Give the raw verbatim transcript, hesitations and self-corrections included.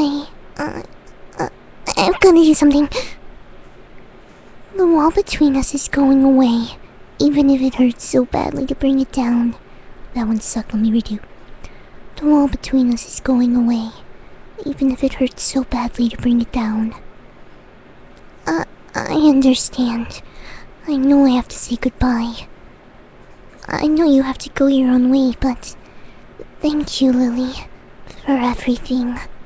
I, uh, uh, I've gotta do something. The wall between us is going away, even if it hurts so badly to bring it down. That one sucked, let me redo. The wall between us is going away, even if it hurts so badly to bring it down. Uh, I understand. I know I have to say goodbye. I know you have to go your own way, but thank you, Lily, for everything.